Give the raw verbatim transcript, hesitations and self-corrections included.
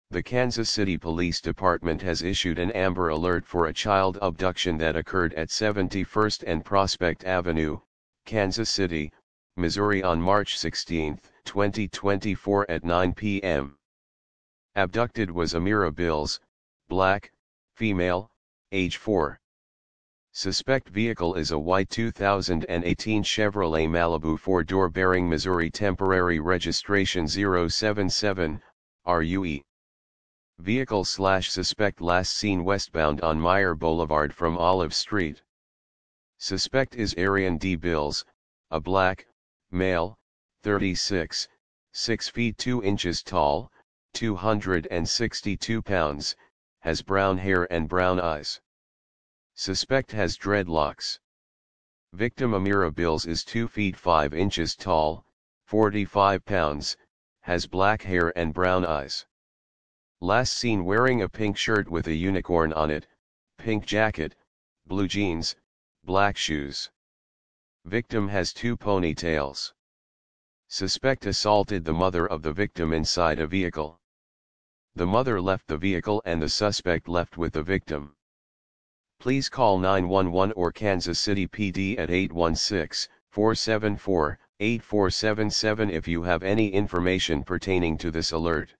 The Kansas City Police Department has issued an Amber Alert for a child abduction that occurred at seventy-first and Prospect Avenue, Kansas City, Missouri on March sixteenth, twenty twenty-four at nine p m Abducted was Amira Bills, black, female, age four. Suspect vehicle is a white two thousand eighteen Chevrolet Malibu four-door bearing Missouri temporary registration zero seven seven, R U E. Vehicle slash suspect last seen westbound on Meyer Boulevard from Olive Street. Suspect is Arian D. Bills, a black, male, thirty-six, six feet two inches tall, two hundred sixty-two pounds, has brown hair and brown eyes. Suspect has dreadlocks. Victim Amira Bills is two feet five inches tall, forty-five pounds, has black hair and brown eyes. Last seen wearing a pink shirt with a unicorn on it, pink jacket, blue jeans, black shoes. Victim has two ponytails. Suspect assaulted the mother of the victim inside a vehicle. The mother left the vehicle and the suspect left with the victim. Please call nine one one or Kansas City P D at eight one six, four seven four, eight four seven seven if you have any information pertaining to this alert.